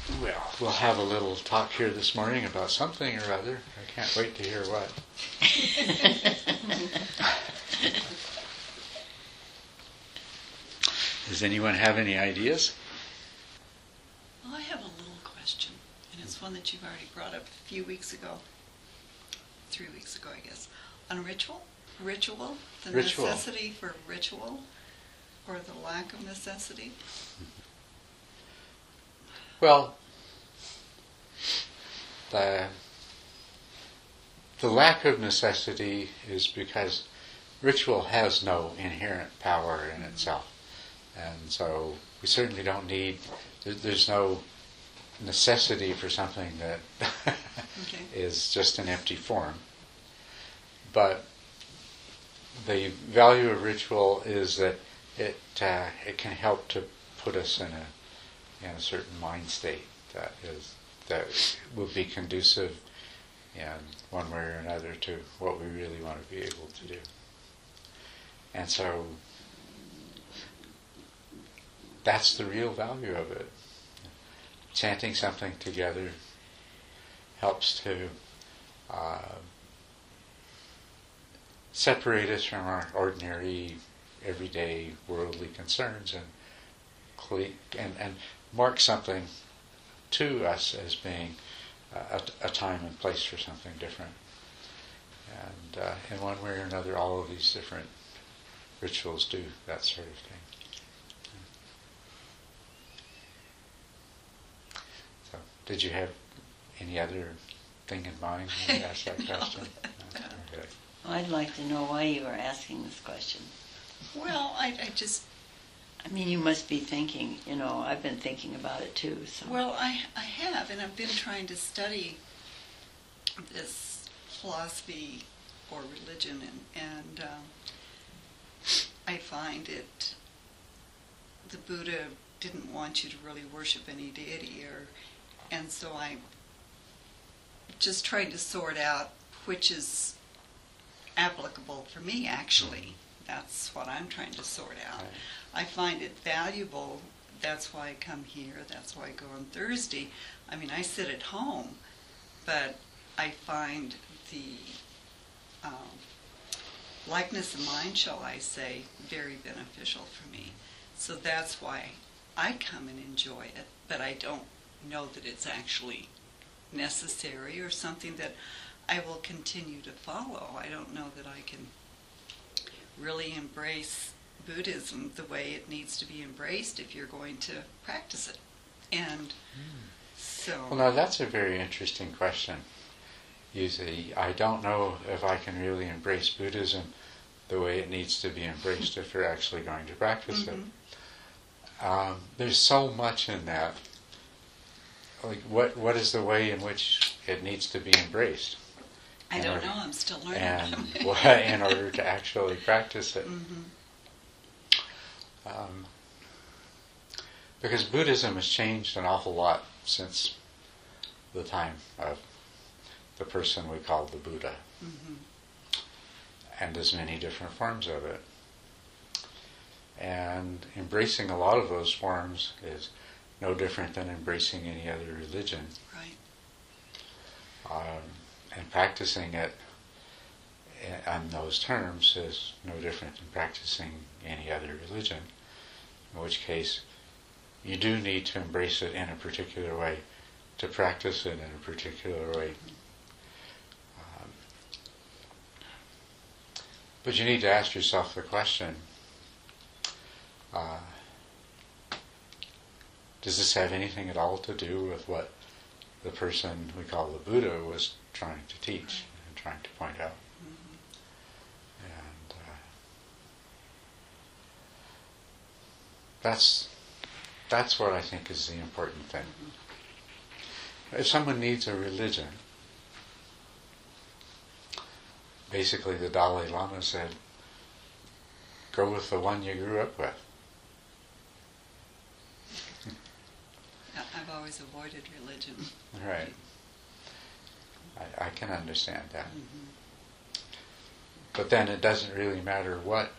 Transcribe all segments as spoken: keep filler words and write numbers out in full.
Well, we'll have a little talk here this morning about something or other. I can't wait to hear what. Does anyone have any ideas? Well, I have a little question, and it's one that you've already brought up a few weeks ago, three weeks ago, I guess, on ritual. Ritual, the Ritual. necessity for ritual, or the lack of necessity. Well, the, the lack of necessity is because ritual has no inherent power in itself. And so we certainly don't need, there, there's no necessity for something that Okay. is just an empty form. But the value of ritual is that it uh, it can help to put us in a in a certain mind state that is that will be conducive in one way or another to what we really want to be able to do. And so that's the real value of it. Chanting something together helps to uh, separate us from our ordinary, everyday, worldly concerns and cle- and, and mark something to us as being uh, a, a time and place for something different. And uh, in one way or another, all of these different rituals do that sort of thing. So, did you have any other thing in mind when you asked that question? No. Okay. I'd like to know why you are asking this question. Well, I, I just, I mean, you must be thinking, you know, I've been thinking about it too, so. well, I, I have, and I've been trying to study this philosophy or religion, and, and um, I find it, the Buddha didn't want you to really worship any deity, or, and so I just trying to sort out which is applicable for me, actually. That's what I'm trying to sort out. Right. I find it valuable. That's why I come here. That's why I go on Thursday. I mean, I sit at home, but I find the um, likeness of mind, shall I say, very beneficial for me. So that's why I come and enjoy it, but I don't know that it's actually necessary or something that I will continue to follow. I don't know that I can really embrace Buddhism the way it needs to be embraced if you're going to practice it. And so... Well, now that's a very interesting question. You say, I don't know if I can really embrace Buddhism the way it needs to be embraced if you're actually going to practice Mhm. it. Um, there's so much in that. Like, what what is the way in which it needs to be embraced? I in don't order- know, I'm still learning. And what, in order to actually practice it. Mhm. Um, because Buddhism has changed an awful lot since the time of the person we call the Buddha. Mhm. And there's many different forms of it. And embracing a lot of those forms is no different than embracing any other religion. Right. Um, and practicing it i- on those terms is no different than practicing any other religion. In which case, you do need to embrace it in a particular way, to practice it in a particular way. Um, but you need to ask yourself the question, uh, does this have anything at all to do with what the person we call the Buddha was trying to teach and trying to point out? Mhm. And uh, that's that's what I think is the important thing. If someone needs a religion, basically the Dalai Lama said, go with the one you grew up with. I- I've always avoided religion. Right. I, I can understand that. Mhm. But then it doesn't really matter what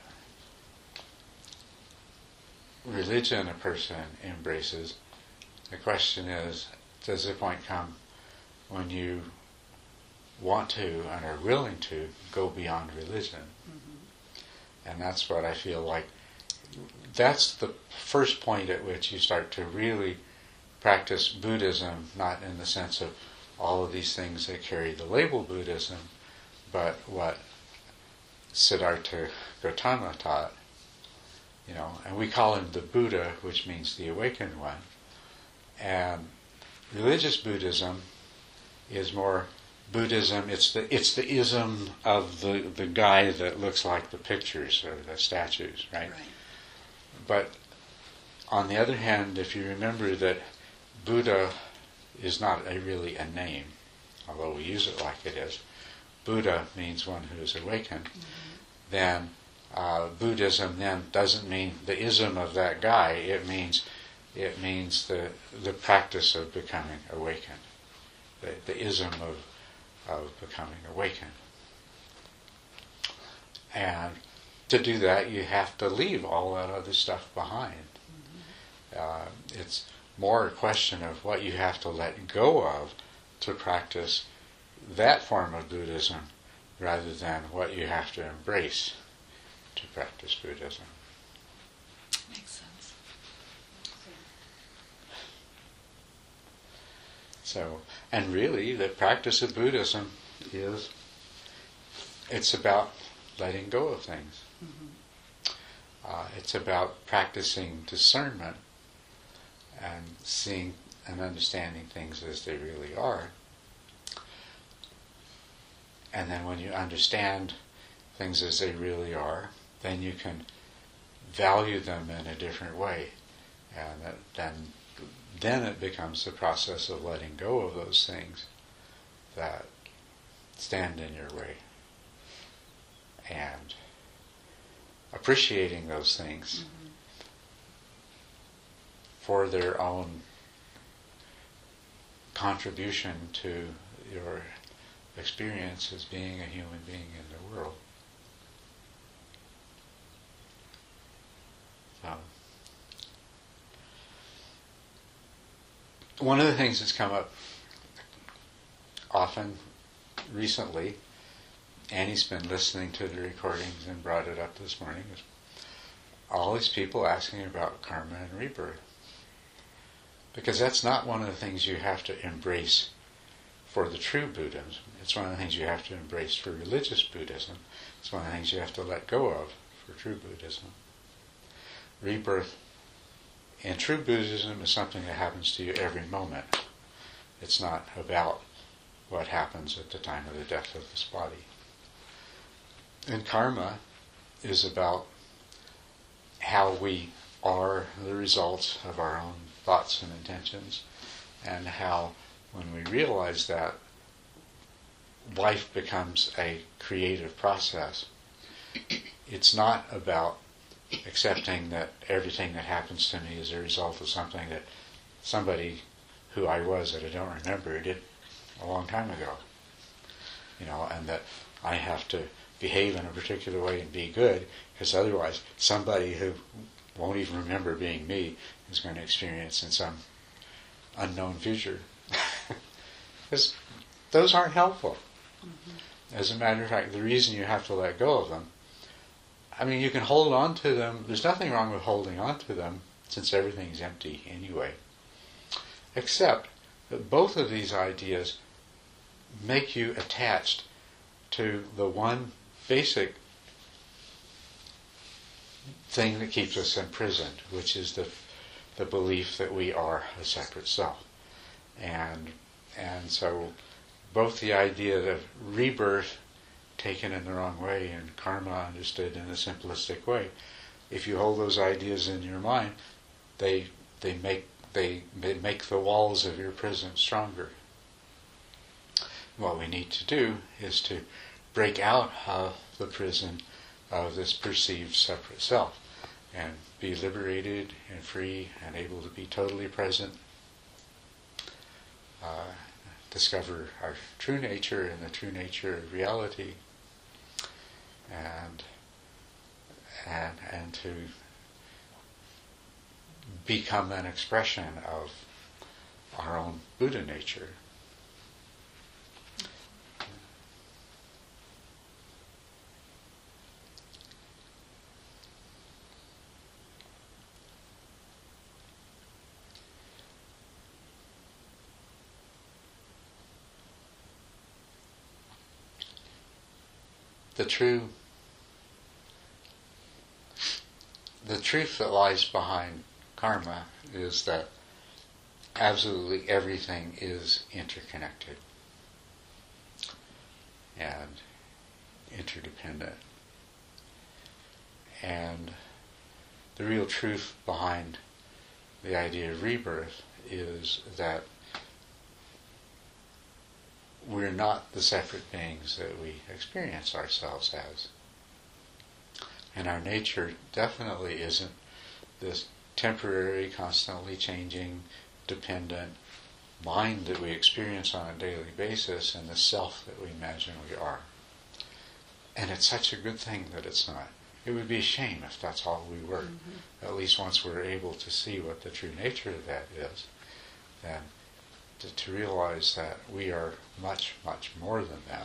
religion a person embraces. The question is, does the point come when you want to and are willing to go beyond religion. Mm-hmm. And that's what I feel like. That's the first point at which you start to really practice Buddhism, not in the sense of all of these things that carry the label Buddhism, but what Siddhartha Gautama taught. You know, and we call him the Buddha, which means the awakened one. And religious Buddhism is more Buddhism. It's the it's the ism of the, the guy that looks like the pictures or the statues, right? Right. But on the other hand, if you remember that Buddha is not a, really a name, although we use it like it is. Buddha means one who is awakened. Mm-hmm. Then uh, Buddhism then doesn't mean the ism of that guy. It means it means the the practice of becoming awakened, the, the ism of of becoming awakened. And to do that, you have to leave all that other stuff behind. Mm-hmm. Uh, it's more a question of what you have to let go of to practice that form of Buddhism rather than what you have to embrace to practice Buddhism. Makes sense. So, and really the practice of Buddhism is, it's about letting go of things. Mm-hmm. Uh, it's about practicing discernment and seeing and understanding things as they really are. And then when you understand things as they really are, then you can value them in a different way. And that, then, then it becomes the process of letting go of those things that stand in your way. And appreciating those things mm-hmm. for their own contribution to your experience as being a human being in the world. So, one of the things that's come up often recently, Annie's been listening to the recordings and brought it up this morning, is all these people asking about karma and rebirth. Because that's not one of the things you have to embrace for the true Buddhism. It's one of the things you have to embrace for religious Buddhism. It's one of the things you have to let go of for true Buddhism. Rebirth in true Buddhism is something that happens to you every moment. It's not about what happens at the time of the death of this body. And karma is about how we are the results of our own thoughts and intentions, and how when we realize that, life becomes a creative process. It's not about accepting that everything that happens to me is a result of something that somebody who I was that I don't remember did a long time ago. You know, and that I have to behave in a particular way and be good, because otherwise somebody who won't even remember being me is going to experience in some unknown future. Because those aren't helpful. Mm-hmm. As a matter of fact, the reason you have to let go of them, I mean, you can hold on to them. There's nothing wrong with holding on to them, since everything's empty anyway. Except that both of these ideas make you attached to the one basic thing that keeps us imprisoned, which is the the belief that we are a separate self. And and so both the idea of rebirth taken in the wrong way and karma understood in a simplistic way, if you hold those ideas in your mind, they they make they, they make the walls of your prison stronger. What we need to do is to break out of the prison of this perceived separate self and be liberated and free and able to be totally present, uh, discover our true nature and the true nature of reality, and and and to become an expression of our own Buddha nature. The true, the truth that lies behind karma is that absolutely everything is interconnected and interdependent. And the real truth behind the idea of rebirth is that we're not the separate beings that we experience ourselves as. And our nature definitely isn't this temporary, constantly changing, dependent mind that we experience on a daily basis and the self that we imagine we are. And it's such a good thing that it's not. It would be a shame if that's all we were. Mm-hmm. At least once we're able to see what the true nature of that is, then to, to realize that we are much, much more than that.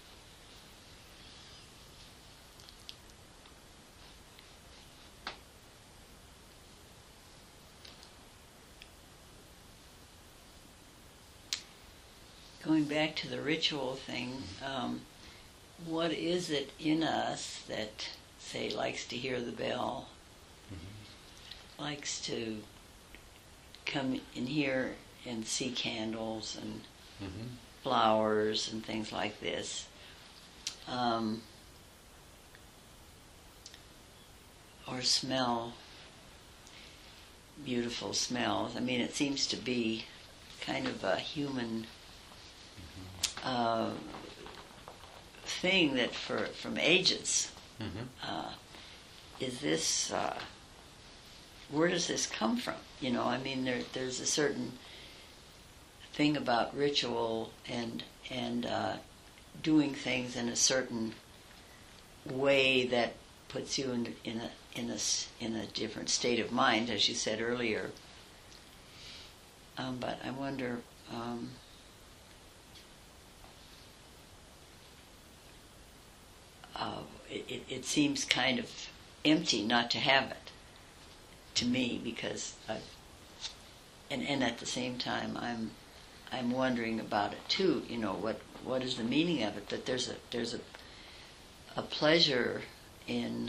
Going back to the ritual thing, um, what is it in us that, say, likes to hear the bell, mm-hmm. likes to come in here and see candles and mm-hmm. flowers and things like this, um, or smell beautiful smells? I mean, it seems to be kind of a human Uh, thing that for from ages mm-hmm. uh, is this uh, where does this come from? You know, I mean, there there's a certain thing about ritual and and uh, doing things in a certain way that puts you in in a in a in a different state of mind, as you said earlier. Um, but I wonder. Um, Uh, it, it seems kind of empty not to have it, to me, because I, and and at the same time I'm I'm wondering about it too. You know, what what is the meaning of it? That there's a there's a a pleasure in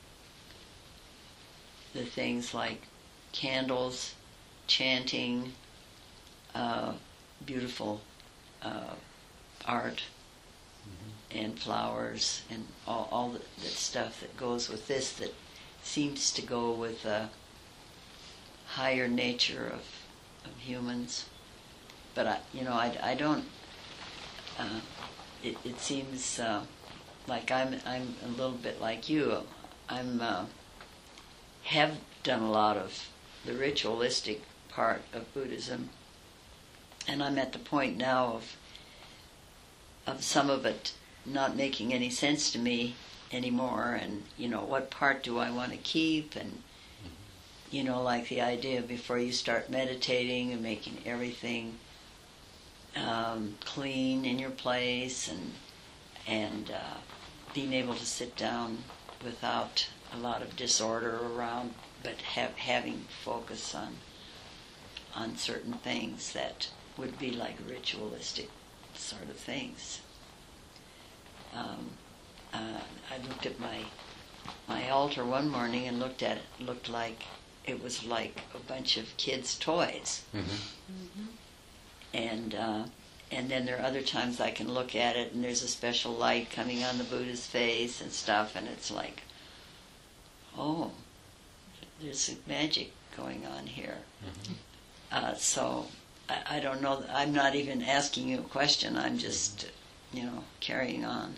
the things like candles, chanting, uh, beautiful uh, art. And flowers and all, all that, that stuff that goes with this that seems to go with a higher nature of, of humans. But I, you know, I, I don't. Uh, it, it seems uh, like I'm I'm a little bit like you. I'm uh, have done a lot of the ritualistic part of Buddhism, and I'm at the point now of of some of it not making any sense to me anymore, and you know, what part do I want to keep, and mm-hmm. you know, like the idea before you start meditating and making everything um, clean in your place, and and uh, being able to sit down without a lot of disorder around, but have, having focus on on certain things that would be like ritualistic sort of things. Um, uh, I looked at my my altar one morning and looked at it. It looked like it was like a bunch of kids' toys. Mm-hmm. Mm-hmm. And uh, and then there are other times I can look at it and there's a special light coming on the Buddha's face and stuff, and it's like, oh, there's magic going on here. Mm-hmm. Uh, so I, I don't know. I'm not even asking you a question. I'm just, you know, carrying on.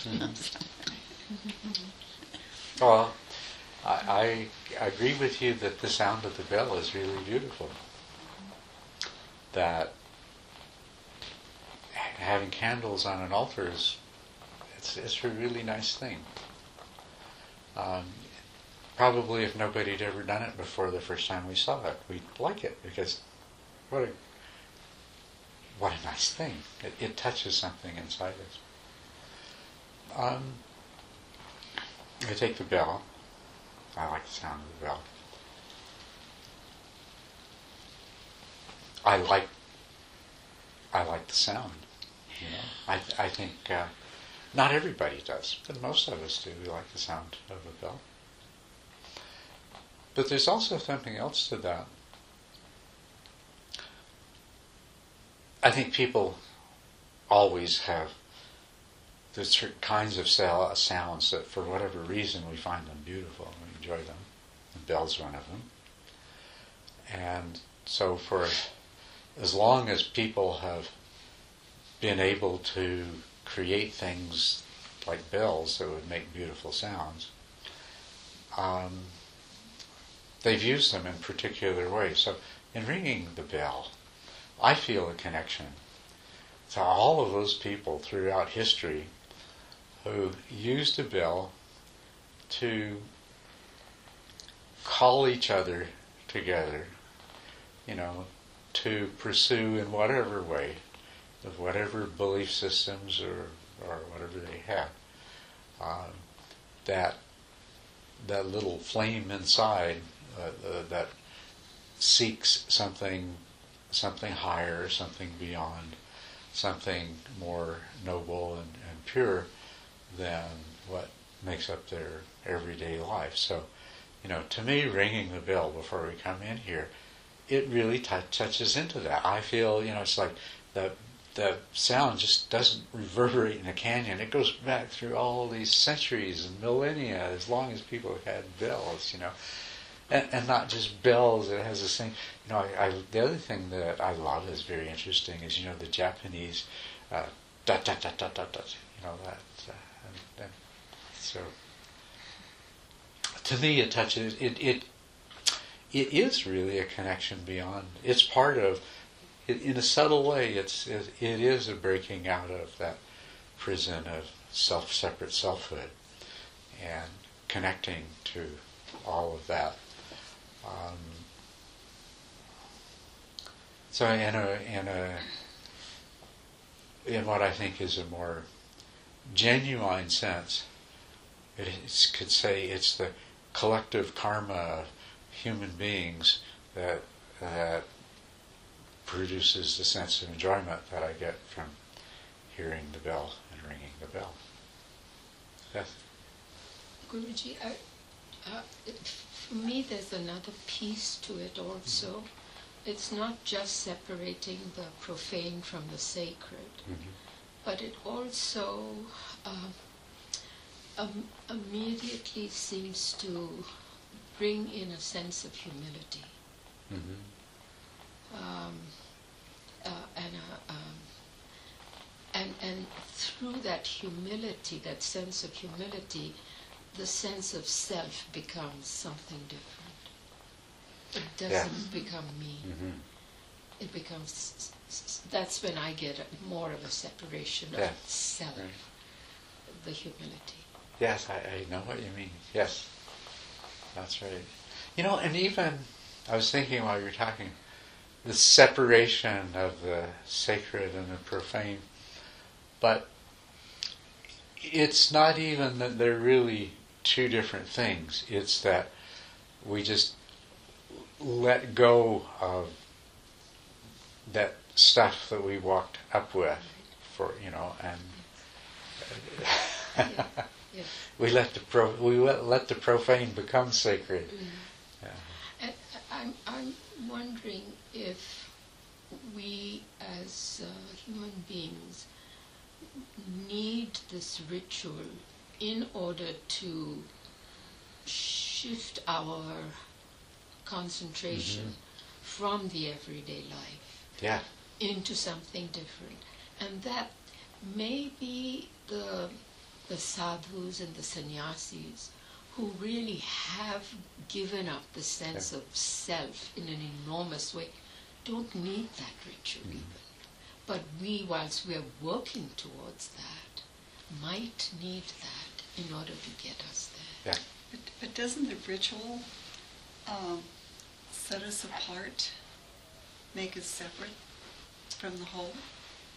Well, I, I agree with you that the sound of the bell is really beautiful. That having candles on an altar is it's it's a really nice thing. Um, probably if nobody had ever done it before the first time we saw it, we'd like it because what a nice thing. It, it touches something inside us. Um, I take the bell. I like the sound of the bell. I like I like the sound. You know, I I think uh, not everybody does, but most of us do. We like the sound of a bell. But there's also something else to that. I think people always have there's certain kinds of sounds that, for whatever reason, we find them beautiful. We enjoy them. The bell's one of them. And so for as long as people have been able to create things like bells that would make beautiful sounds, um, they've used them in particular ways. So in ringing the bell, I feel a connection to all of those people throughout history who used a bell to call each other together, you know, to pursue in whatever way, of whatever belief systems or, or whatever they had, uh, that that little flame inside uh, uh, that seeks something something higher, something beyond, something more noble and, and pure than what makes up their everyday life. So, you know, to me, ringing the bell before we come in here, it really t- touches into that. I feel, you know, it's like the the sound just doesn't reverberate in a canyon. It goes back through all these centuries and millennia, as long as people have had bells, you know. And, and not just bells, it has the same, you know, I, I, the other thing that I love is very interesting is, you know, the Japanese, uh, dot, dot, dot, dot, dot, dot, you know, that, uh, and, and so, to me it touches, it, it, it is really a connection beyond, it's part of, it, in a subtle way, it's, it, it is a breaking out of that prison of self, separate selfhood, and connecting to all of that. Um, so in a in a in what I think is a more genuine sense, it is, could say it's the collective karma of human beings that that produces the sense of enjoyment that I get from hearing the bell and ringing the bell. Yes. Guruji, I, uh, it, for me there's another piece to it also. Mm-hmm. It's not just separating the profane from the sacred, mm-hmm. but it also uh, um, immediately seems to bring in a sense of humility. Mm-hmm. um, uh, and, uh, um, and, and through that humility, that sense of humility, the sense of self becomes something different. It doesn't yeah. become me. Mm-hmm. It becomes, that's when I get a, more of a separation yeah. of self, right. the humility. Yes, I, I know what you mean. Yes, that's right. You know, and even, I was thinking while you were talking, the separation of the sacred and the profane, but it's not even that they're really two different things. It's that we just let go of that stuff that we walked up with, for you know, and yeah. Yeah. we let the pro we let, let the profane become sacred. Mm. Yeah. And I'm I'm wondering if we as uh, human beings need this ritual in order to shift our concentration mm-hmm. from the everyday life yeah. into something different. And that may be the the sadhus and the sannyasis who really have given up the sense yeah. of self in an enormous way, don't need that ritual mm-hmm. even. But we, whilst we are working towards that, might need that in order to get us there. Yeah. But, but doesn't the ritual um, set us apart, make us separate from the whole?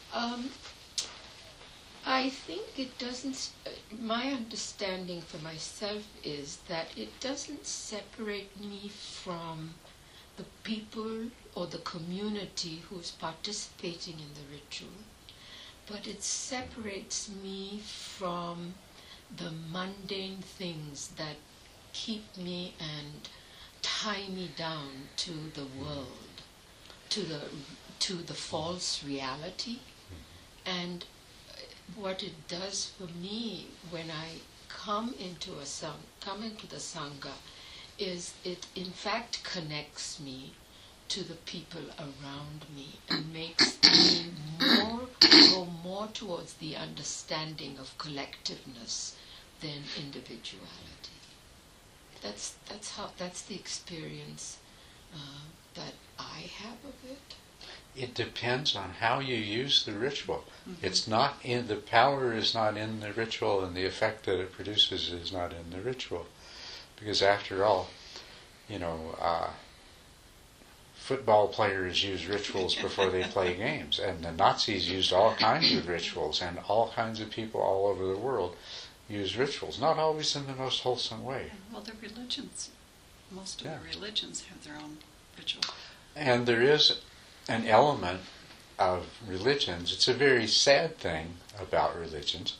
Um, I think it doesn't, s- uh, my understanding for myself is that it doesn't separate me from the people or the community who's participating in the ritual, but it separates me from the mundane things that keep me and tie me down to the world, to the to the false reality. And what it does for me when I come into a sang, come into the Sangha is it in fact connects me to the people around me and makes me more go more towards the understanding of collectiveness than individuality. That's that's how that's the experience uh, that I have of it. It depends on how you use the ritual. Mm-hmm. It's not in the power is not in the ritual, and the effect that it produces is not in the ritual, because after all, you know, uh, football players use rituals before they play games, and the Nazis used all kinds of rituals, and all kinds of people all over the world use rituals, not always in the most wholesome way. Well, the religions, most of Yeah. the religions have their own ritual. And there is an element of religions, it's a very sad thing about religions,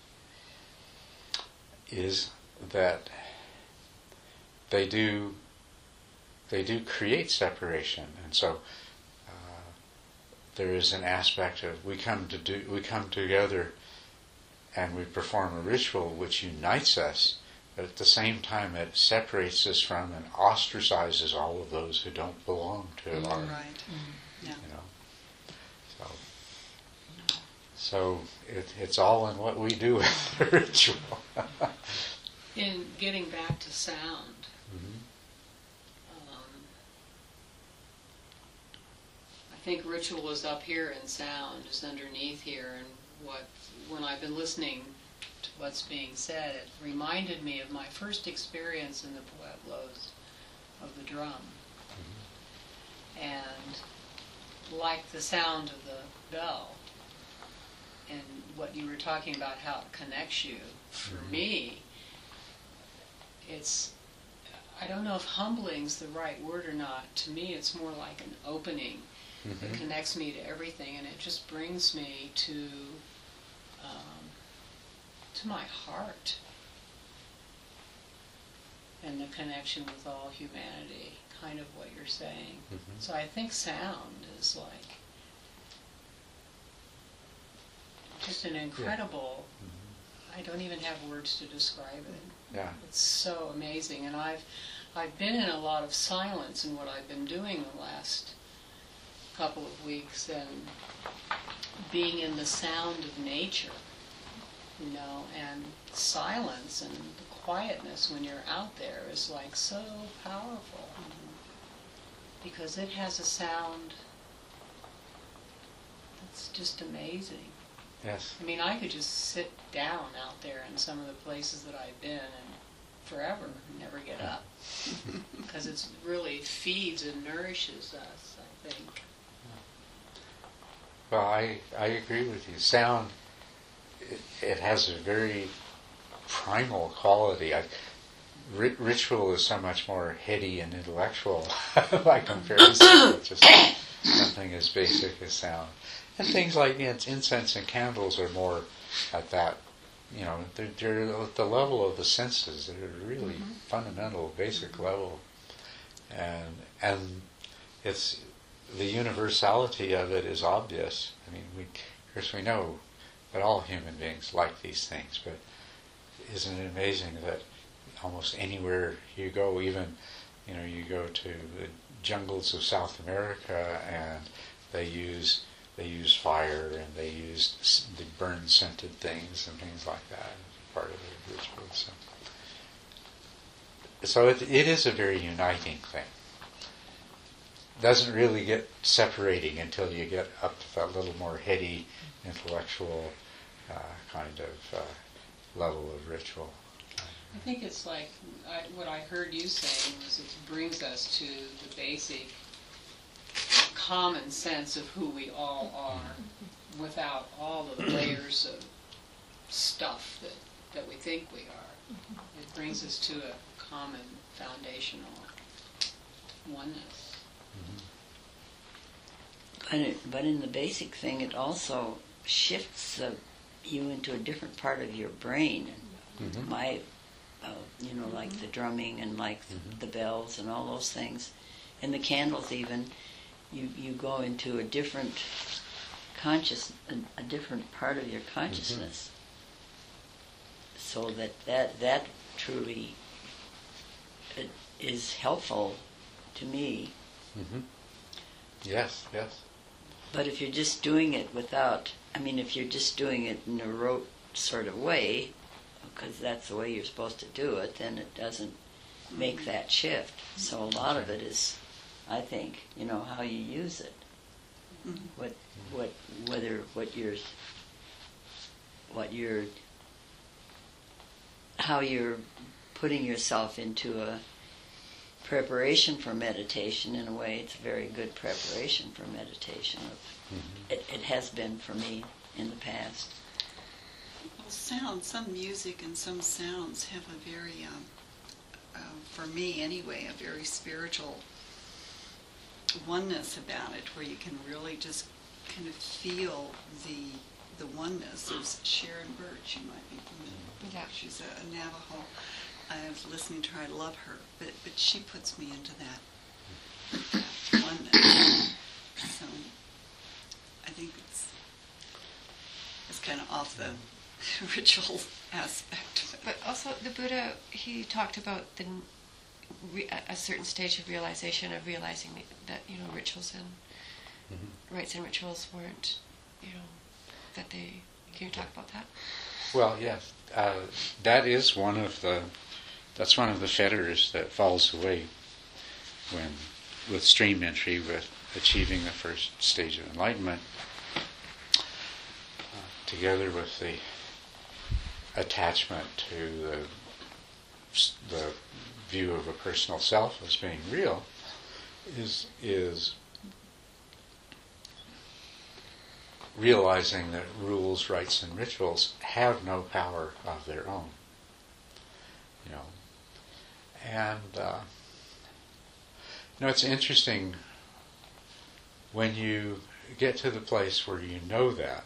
is that they do they do create separation, and so uh, there is an aspect of we come to do we come together and we perform a ritual which unites us, but at the same time it separates us from and ostracizes all of those who don't belong to Mm, our, right. Yeah. you know. So, so it, it's all in what we do with the ritual. In getting back to sound, Mhm. um, I think ritual is up here and sound is underneath here. And what when I've been listening to what's being said, it reminded me of my first experience in the Pueblos of the drum. And like the sound of the bell, and what you were talking about, how it connects you, for Mhm. me, it's, I don't know if humbling's the right word or not. To me, it's more like an opening that Mhm. connects me to everything, and it just brings me to um, to my heart and the connection with all humanity, kind of what you're saying. Mhm. So I think sound is like just an incredible, I don't even have words to describe it. Yeah. It's so amazing, and I've I've been in a lot of silence in what I've been doing the last couple of weeks, and being in the sound of nature, you know, and silence and the quietness when you're out there is like so powerful, because it has a sound that's just amazing. Yes. I mean, I could just sit down out there in some of the places that I've been and forever and never get up, because it really feeds and nourishes us, I think. Well, I, I agree with you. Sound, it, it has a very primal quality. I, ri- ritual is so much more heady and intellectual by comparison with just something as basic as sound. And things like ins- incense and candles are more at that, you know, they're, they're at the level of the senses. They're really Mhm. fundamental, basic level. And and it's the universality of it is obvious. I mean, we, of course, we know that all human beings like these things, but isn't it amazing that almost anywhere you go, even, you know, you go to the jungles of South America and they use they use fire and they use s- they burn scented things and things like that as part of the ritual. So, so it, it is a very uniting thing. Doesn't really get separating until you get up to that little more heady, intellectual uh, kind of uh, level of ritual. I think it's like, I, what I heard you saying was it brings us to the basic common sense of who we all are without all the layers of stuff that, that we think we are. It brings us to a common foundational oneness. But, it, but in the basic thing, it also shifts uh, you into a different part of your brain. Mhm. My, uh, you know, like the drumming and like Mhm. the bells and all those things, and the candles even, you, you go into a different conscious, a, a different part of your consciousness. So that, that, that truly uh, is helpful to me. Mm-hmm. Yes, yes. But if you're just doing it without, I mean, if you're just doing it in a rote sort of way, because that's the way you're supposed to do it, then it doesn't make that shift. So a lot of it is, I think, you know, how you use it. Mhm. What, what, whether what you're, what you're, how you're putting yourself into a preparation for meditation. In a way, it's a very good preparation for meditation. Mm-hmm. It, it has been for me in the past. Well, sound, some music and some sounds have a very, um, uh, for me anyway, a very spiritual oneness about it, where you can really just kind of feel the the oneness. There's Sharon Birch, you might be familiar. Yeah. She's a, a Navajo. I was listening to her. I love her, but but she puts me into that, that oneness. So I think it's it's kind of off the ritual aspect. But also, the Buddha, he talked about the re- a certain stage of realization of realizing that, you know, rituals and Mm-hmm. rites and rituals weren't, you know, that they. Can you talk about that? Well, yes, uh, that is one of the. That's one of the fetters that falls away when, with stream entry, with achieving the first stage of enlightenment, uh, together with the attachment to the the view of a personal self as being real, is is realizing that rules, rites, and rituals have no power of their own. You know, and uh, you know, it's interesting when you get to the place where you know that.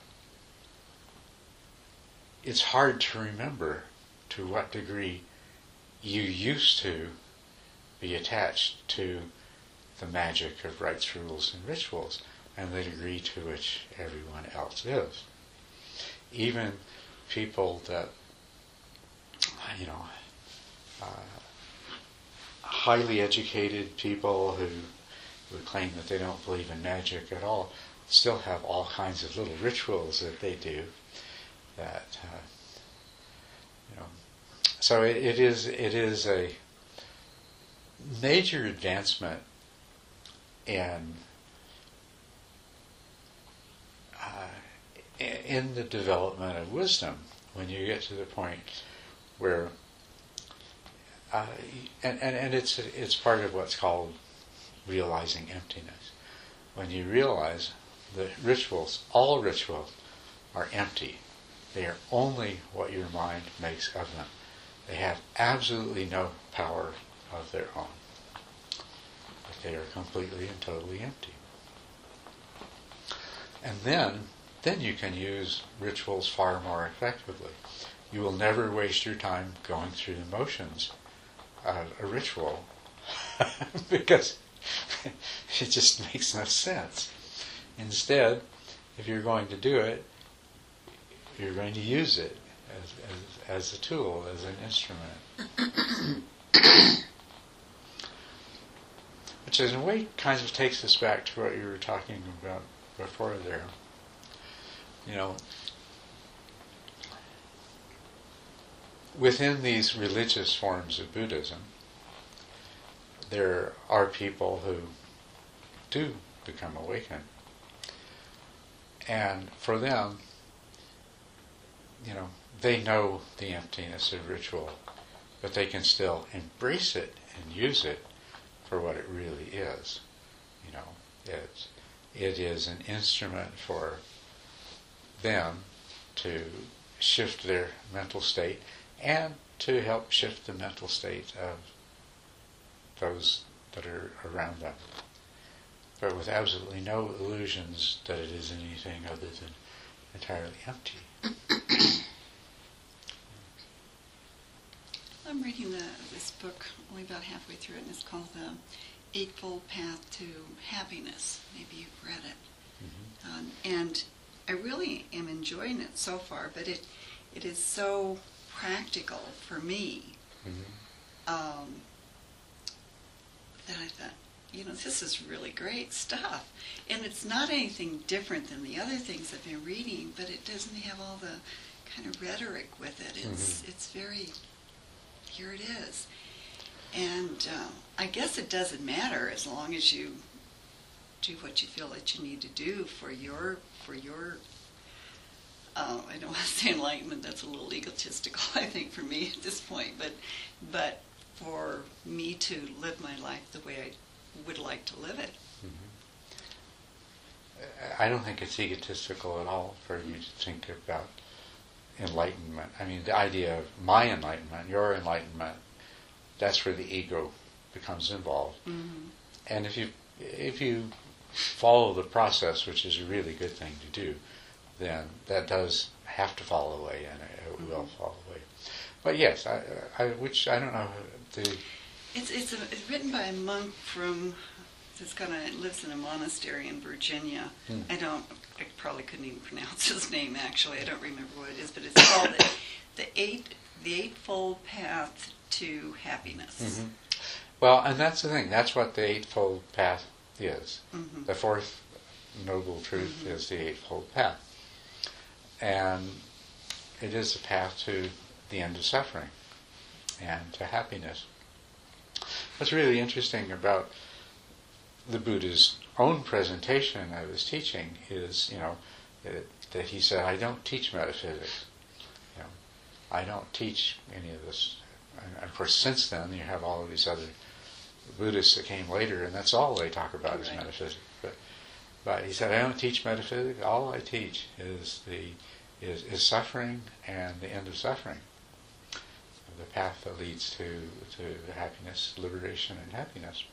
It's hard to remember to what degree you used to be attached to the magic of rites, rules, and rituals, and the degree to which everyone else is. Even people that, you know, uh, highly educated people who would claim that they don't believe in magic at all, still have all kinds of little rituals that they do. That uh, you know, so it, it is it is a major advancement in uh, in the development of wisdom when you get to the point where uh, and, and and it's it's part of what's called realizing emptiness. When you realize that rituals, all rituals, are empty. They are only what your mind makes of them. They have absolutely no power of their own. But they are completely and totally empty. And then, then you can use rituals far more effectively. You will never waste your time going through the motions of a ritual because it just makes no sense. Instead, if you're going to do it, you're going to use it as, as, as a tool, as an instrument. Which in a way kind of takes us back to what you were talking about before there. You know, within these religious forms of Buddhism, there are people who do become awakened. And for them, you know, they know the emptiness of ritual, but they can still embrace it and use it for what it really is. You know, it's, it is an instrument for them to shift their mental state and to help shift the mental state of those that are around them, but with absolutely no illusions that it is anything other than entirely empty. I'm reading the, this book, only about halfway through it, and it's called The Eightfold Path to Happiness. Maybe you've read it. Mm-hmm. Um, and I really am enjoying it so far, but it it is so practical for me Mm-hmm. um, that I thought, you know, this is really great stuff. And it's not anything different than the other things I've been reading, but it doesn't have all the kind of rhetoric with it. It's Mhm. it's very, here it is. And uh, I guess it doesn't matter as long as you do what you feel that you need to do for your, for your uh, I don't want to say enlightenment, that's a little egotistical, I think, for me at this point, but but for me to live my life the way I would like to live it. Mm-hmm. I don't think it's egotistical at all for you to think about enlightenment. I mean, the idea of my enlightenment, your enlightenment, that's where the ego becomes involved. Mm-hmm. And if you if you follow the process, which is a really good thing to do, then that does have to fall away, and it, it will Mhm. fall away. But yes, I, I, which I don't know the. It's it's, a, it's written by a monk from this kind of lives in a monastery in Virginia. Hmm. I don't. I probably couldn't even pronounce his name. Actually, I don't remember what it is, but it's called the, the eight the eightfold path to happiness. Mm-hmm. Well, and that's the thing. That's what the eightfold path is. Mm-hmm. The fourth noble truth Mhm. is the eightfold path, and it is a path to the end of suffering and to happiness. What's really interesting about the Buddha's own presentation of his teaching is, you know, that, that he said, "I don't teach metaphysics. You know, I don't teach any of this." And of course, since then, you have all of these other Buddhists that came later, and that's all they talk about is Right. metaphysics. But, but he said, "I don't teach metaphysics. All I teach is the is, is suffering and the end of suffering, the path that leads to to happiness, liberation, and happiness."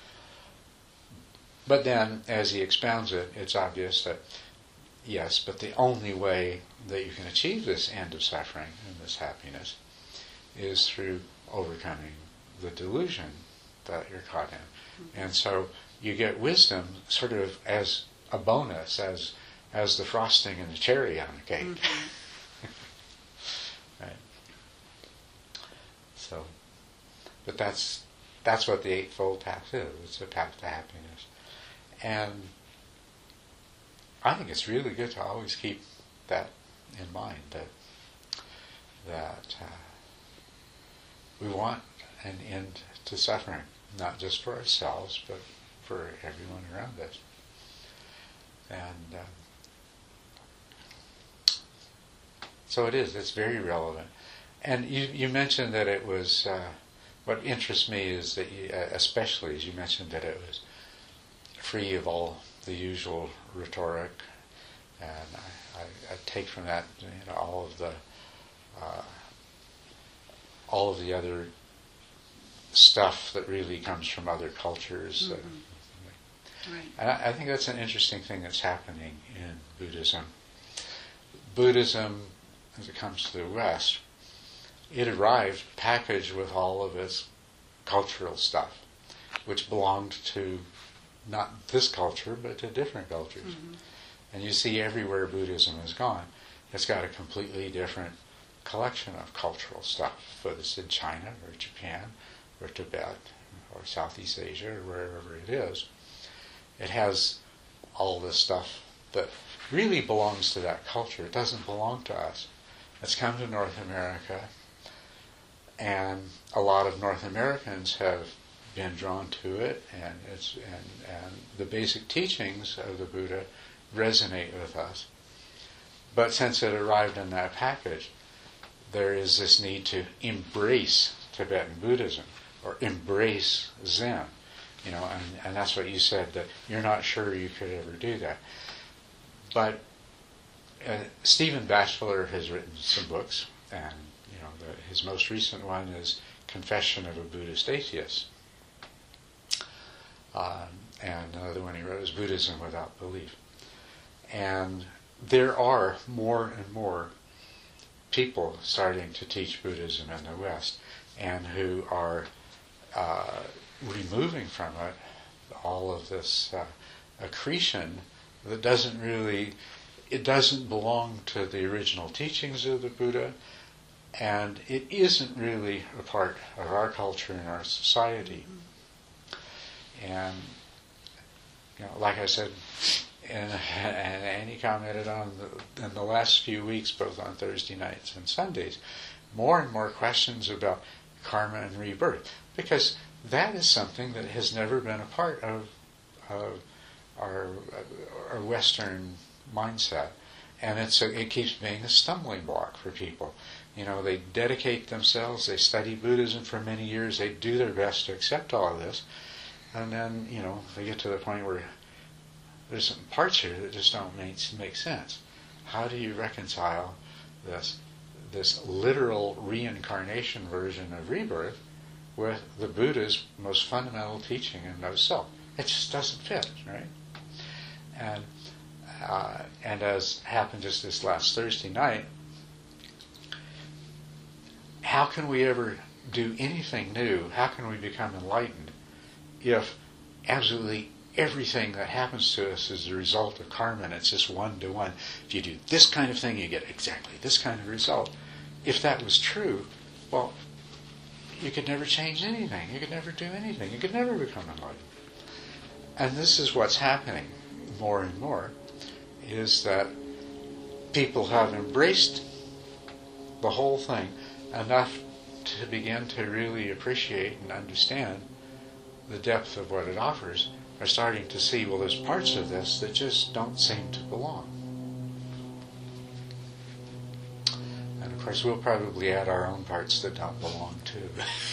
But then, as he expounds it, it's obvious that yes, but the only way that you can achieve this end of suffering and this happiness is through overcoming the delusion that you're caught in. Mm-hmm. And so you get wisdom sort of as a bonus, as as the frosting and the cherry on the cake. Mm-hmm. Right. So, but that's that's what the Eightfold Path is. It's a path to happiness. And I think it's really good to always keep that in mind, that that uh, we want an end to suffering, not just for ourselves, but for everyone around us. And uh, so it is, it's very relevant. And you, you mentioned that it was, uh, what interests me is that, you, uh, especially as you mentioned that it was free of all the usual rhetoric, and I, I, I take from that, you know, all of the uh, all of the other stuff that really comes from other cultures. Mhm. Uh, Right. and I, I think that's an interesting thing that's happening in Buddhism. Buddhism, as it comes to the West, it arrived packaged with all of its cultural stuff, which belonged to not this culture, but to different cultures. Mm-hmm. And you see everywhere Buddhism has gone, it's got a completely different collection of cultural stuff, whether it's in China or Japan or Tibet or Southeast Asia or wherever it is. It has all this stuff that really belongs to that culture. It doesn't belong to us. It's come to North America, and a lot of North Americans have been drawn to it, and it's and, and the basic teachings of the Buddha resonate with us. But since it arrived in that package, there is this need to embrace Tibetan Buddhism or embrace Zen, you know, and, and that's what you said, that you're not sure you could ever do that. But uh, Stephen Batchelor has written some books, and you know the, his most recent one is Confession of a Buddhist Atheist. Um, and another one he wrote is Buddhism Without Belief. And there are more and more people starting to teach Buddhism in the West, and who are uh, removing from it all of this uh, accretion that doesn't really, it doesn't belong to the original teachings of the Buddha, and it isn't really a part of our culture and our society. And, you know, like I said, and, and Annie commented on the, in the last few weeks, both on Thursday nights and Sundays, more and more questions about karma and rebirth, because that is something that has never been a part of, of our, our Western mindset, and it's a, it keeps being a stumbling block for people. You know, they dedicate themselves, they study Buddhism for many years, they do their best to accept all of this, and then, you know, they get to the point where there's some parts here that just don't make, make sense. How do you reconcile this this literal reincarnation version of rebirth with the Buddha's most fundamental teaching and no self? It just doesn't fit, right? And uh, and as happened just this last Thursday night, how can we ever do anything new? How can we become enlightened if absolutely everything that happens to us is the result of karma, and it's just one to one? If you do this kind of thing, you get exactly this kind of result. If that was true, well, you could never change anything. You could never do anything. You could never become enlightened. And this is what's happening more and more, is that people have embraced the whole thing enough to begin to really appreciate and understand the depth of what it offers, are starting to see, well, there's parts of this that just don't seem to belong. And of course, we'll probably add our own parts that don't belong too.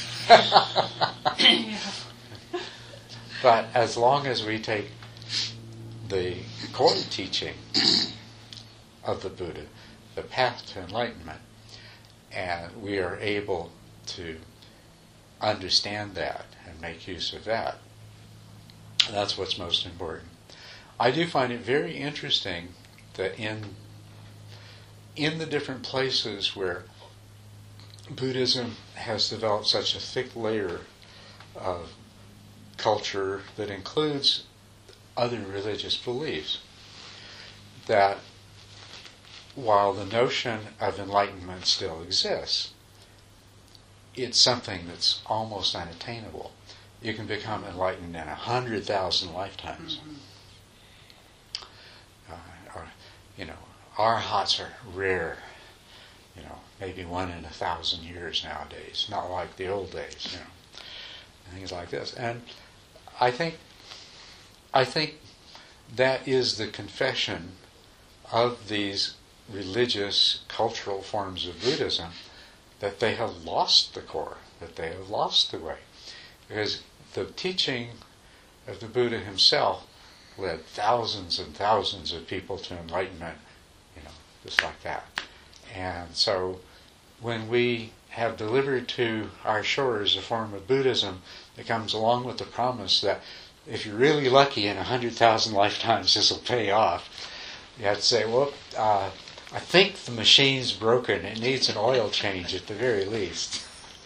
But as long as we take the core teaching of the Buddha, the path to enlightenment, and we are able to understand that and make use of that, that's what's most important. I do find it very interesting that in in the different places where Buddhism has developed such a thick layer of culture that includes other religious beliefs, that while the notion of enlightenment still exists, it's something that's almost unattainable. You can become enlightened in a hundred thousand lifetimes. Mm-hmm. Uh, or, you know, arhats are rare. You know, maybe one in a thousand years nowadays. Not like the old days. You know, things like this. And I think, I think that is the confession of these religious, cultural forms of Buddhism, that they have lost the core, that they have lost the way. Because the teaching of the Buddha himself led thousands and thousands of people to enlightenment, you know, just like that. And so when we have delivered to our shores a form of Buddhism that comes along with the promise that if you're really lucky in a hundred thousand lifetimes this will pay off, you have to say, well, uh, I think the machine's broken. It needs an oil change at the very least.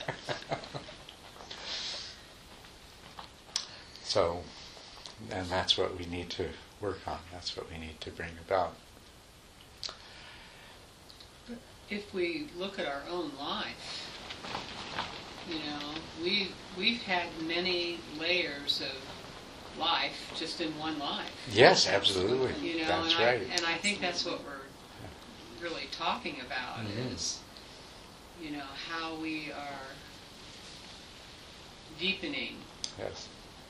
So, and that's what we need to work on. That's what we need to bring about. If we look at our own life, you know, we we've had many layers of life just in one life. Yes, absolutely. You know, that's and right. I, and I think that's what we're really talking about, mm-hmm. is, you know, how we are deepening. Yes.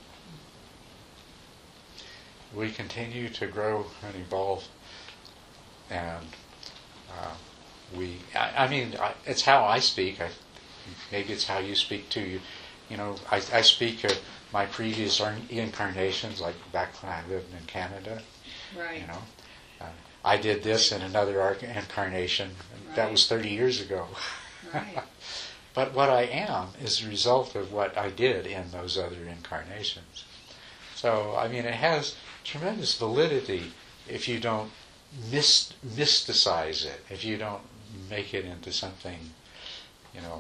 We continue to grow and evolve, and uh, we, I, I mean, I, it's how I speak. I, maybe it's how you speak too. You, you know, I, I speak of my previous incarnations, like back when I lived in Canada. Right. You know, uh, I did this in another arc- incarnation. That Right. was thirty years ago. Right. But what I am is a result of what I did in those other incarnations. So, I mean, it has tremendous validity if you don't myst- mysticize it, if you don't make it into something, you know,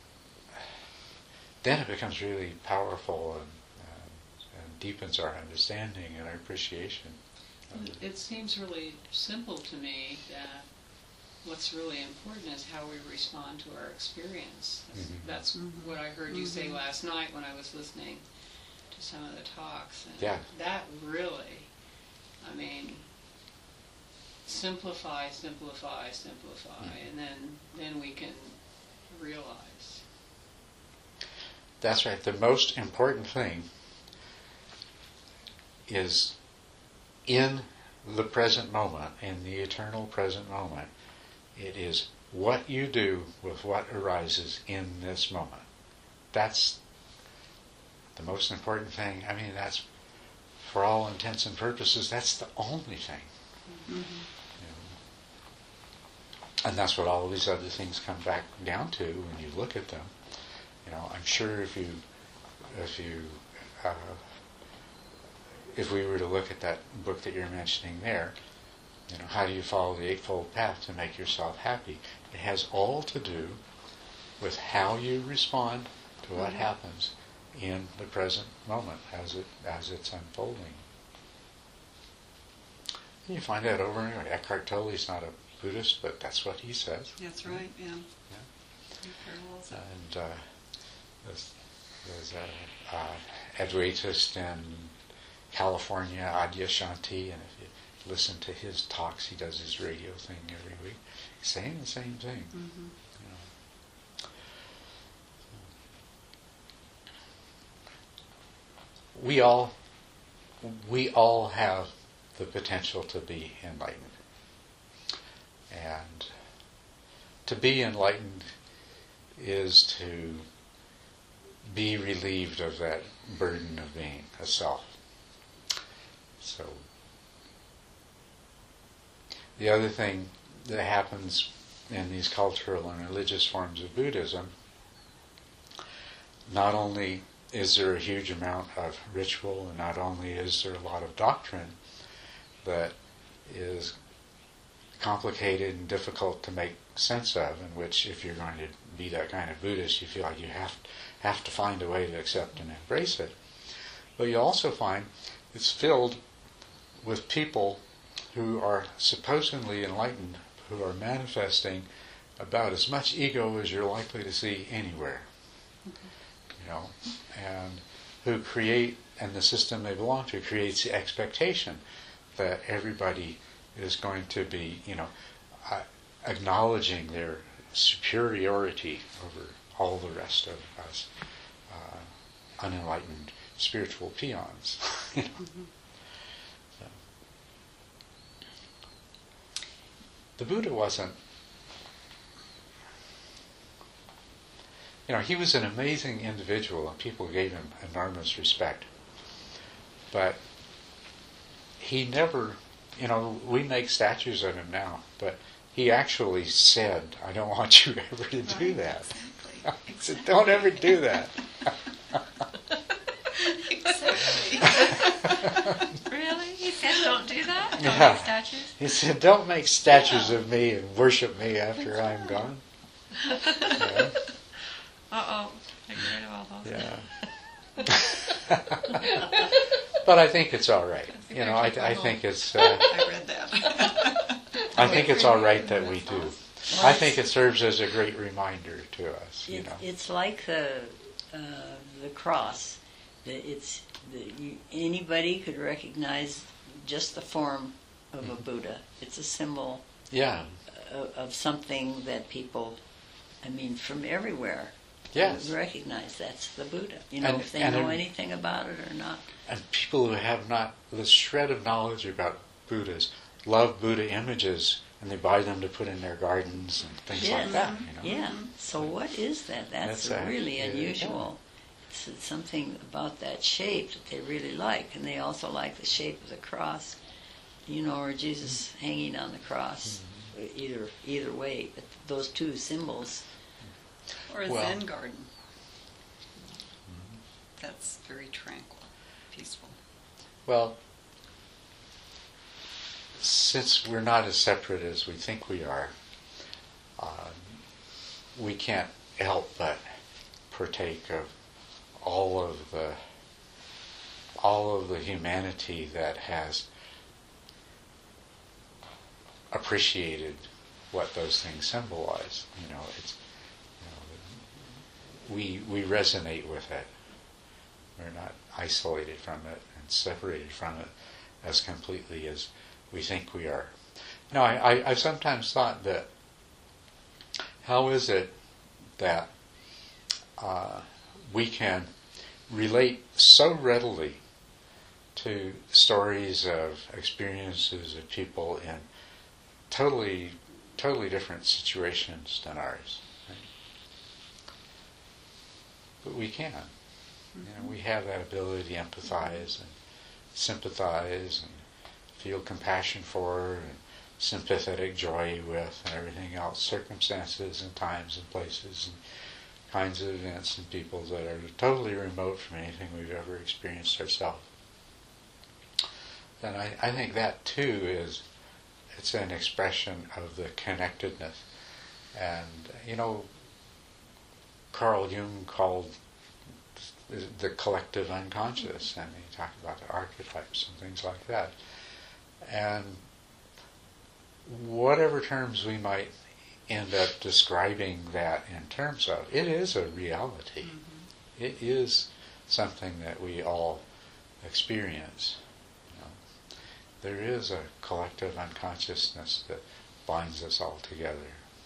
then it becomes really powerful and, uh, and deepens our understanding and our appreciation. It seems really simple to me that what's really important is how we respond to our experience. That's, Mhm. that's Mhm. what I heard you say Mhm. last night when I was listening to some of the talks. And Yeah. that really, I mean, simplify, simplify, simplify, Mhm. and then, then we can realize. That's right. The most important thing is in the present moment, in the eternal present moment, it is what you do with what arises in this moment. That's the most important thing. I mean, that's, for all intents and purposes, that's the only thing. Mhm. You know. And that's what all these other things come back down to when you look at them. You know, I'm sure if you, if you, uh, if we were to look at that book that you're mentioning there, you know, how do you follow the Eightfold Path to make yourself happy? It has all to do with how you respond to what Mhm. happens in the present moment as it as it's unfolding. You find that over and over. Eckhart Tolle's not a Buddhist, but that's what he says. That's right, yeah. Yeah. It parallels it. And uh, there's, there's a uh, Advaitist in California, Adyashanti, and if you listen to his talks, he does his radio thing every week, saying the same thing. Mhm. You know. We all, we all have the potential to be enlightened, and to be enlightened is to be relieved of that burden of being a self. So, the other thing that happens in these cultural and religious forms of Buddhism, not only is there a huge amount of ritual, and not only is there a lot of doctrine that is complicated and difficult to make sense of, in which if you're going to be that kind of Buddhist, you feel like you have have to find a way to accept and embrace it. But you also find it's filled with people who are supposedly enlightened, who are manifesting about as much ego as you're likely to see anywhere. You know, and who create, and the system they belong to creates the expectation that everybody is going to be, you know, uh, acknowledging their superiority over all the rest of us uh, unenlightened spiritual peons. You know? Mhm. So. The Buddha wasn't, you know, he was an amazing individual and people gave him enormous respect. But he never, you know, we make statues of him now, but he actually said, I don't want you ever to do Right, that. Exactly. He said, don't ever do that. Exactly. Really? He said don't do that? Don't Yeah. make statues? He said, don't make statues of me and worship me after I'm gone. Yeah. Uh-oh. I get rid of all those. Yeah. But I think it's all right. That's a You know, good I, I one. think it's uh, I read that. I think it's all right that we do. I think it serves as a great reminder to us. You It, know. it's like the uh, the cross. That it's that you, anybody could recognize just the form of a Buddha. It's a symbol Yeah. of, of something that people, I mean, from everywhere, Yes. recognize that's the Buddha. You know, And- if they and know it- anything about it or not. And people who have not the shred of knowledge about Buddhas love Buddha images, and they buy them to put in their gardens and things like Yes. that. You know. Yeah. So what is that? That's, That's, uh, really yeah, unusual. It's, it's something about that shape that they really like, and they also like the shape of the cross. you know, or Jesus hanging on the cross. Mm-hmm. Either either way, but those two symbols. Or a Well- Zen garden. That's very tranquil, peaceful. Well, since we're not as separate as we think we are, uh, we can't help but partake of all of the all of the humanity that has appreciated what those things symbolize. You know, it's you know, we we resonate with it. We're not isolated from it and separated from it as completely as we think we are. Now, I, I, I've sometimes thought that how is it that uh, we can relate so readily to stories of experiences of people in totally, totally different situations than ours. Right? But we can. You know, we have that ability to empathize and sympathize and feel compassion for and sympathetic joy with and everything else, circumstances and times and places and kinds of events and people that are totally remote from anything we've ever experienced ourselves. And I, I think that too is, it's an expression of the connectedness. And, you know, Carl Jung called the collective unconscious, and he talked about the archetypes and things like that. And whatever terms we might end up describing that in terms of, it is a reality. Mm-hmm. It is something that we all experience. You know, there is a collective unconsciousness that binds us all together.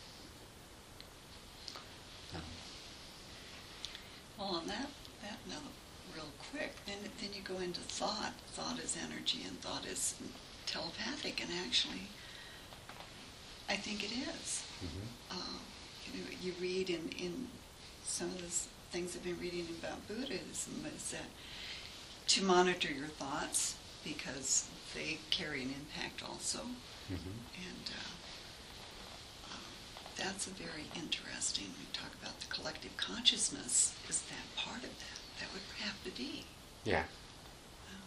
Um, Well, on that, that note, real quick, then then you go into thought. Thought is energy, and thought is telepathic, and actually, I think it is. Mm-hmm. Um, you know, you read in, in some of the things I've been reading about Buddhism is that to monitor your thoughts because they carry an impact also, Mm-hmm. and uh, um, that's a very interesting. We talk about the collective consciousness. Is that part of that? That would have to be. Yeah. Wow.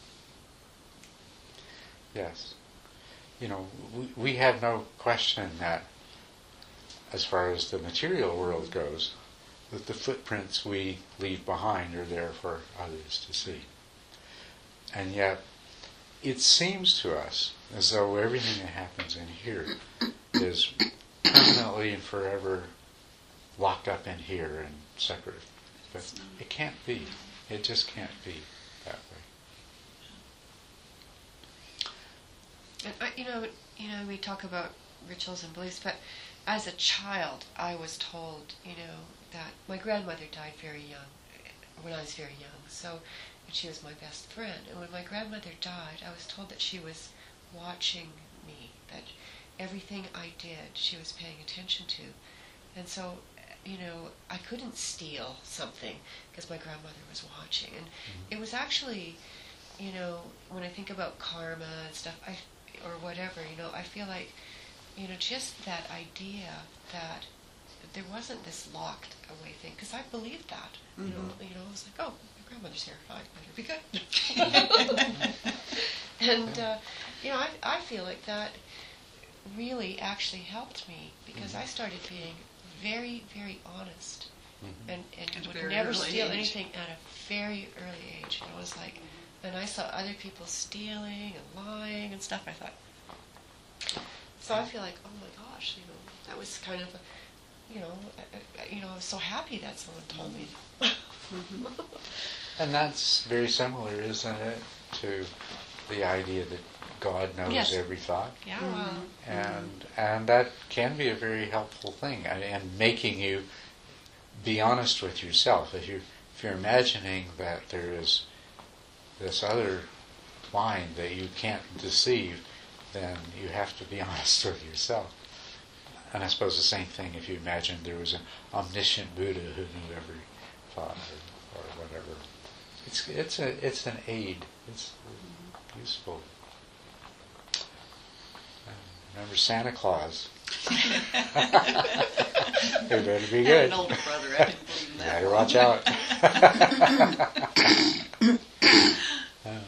Yes. You know, we, we have no question that, as far as the material world goes, that the footprints we leave behind are there for others to see. And yet, it seems to us as though everything that happens in here is permanently and forever locked up in here and separate. But it can't be. It just can't be that way. And I, you know, you know, we talk about rituals and beliefs, but as a child, I was told, you know, that my grandmother died very young, when I was very young. So, and she was my best friend. And when my grandmother died, I was told that she was watching me, that everything I did, she was paying attention to. And so, you know, I couldn't steal something because my grandmother was watching. And mm-hmm. it was actually, you know, when I think about karma and stuff, I, or whatever, you know, I feel like, you know, just that idea that there wasn't this locked away thing, because I believed that. Mm-hmm. You know, you know, I was like, oh, my grandmother's here, fine, better be good. And uh, you know, I I feel like that really actually helped me because mm-hmm. I started being very, very honest, mm-hmm. and and at would never steal age. anything at a very early age. And I was like, and I saw other people stealing and lying and stuff. I thought, so I feel like, oh my gosh, you know, that was kind of, a, you know, I, I, you know, I was so happy that someone told me. Mm-hmm. And that's very similar, isn't it, to the idea that God knows yes. every thought? Yeah. Mm-hmm. And and that can be a very helpful thing, and, and making you be honest with yourself. If you if you're imagining that there is this other mind that you can't deceive, then you have to be honest with yourself. And I suppose the same thing if you imagine there was an omniscient Buddha who knew every thought or, or whatever. It's it's a it's an aid. It's useful. remember Santa Claus. They better be I had good. an older brother. I didn't believe in that. Better one. watch out. Um,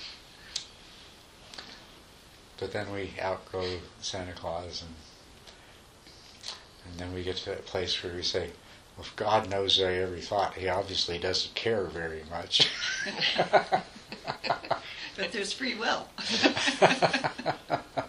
but then we outgrow Santa Claus, and and then we get to that place where we say, well, if God knows every thought, he obviously doesn't care very much. But there's free will.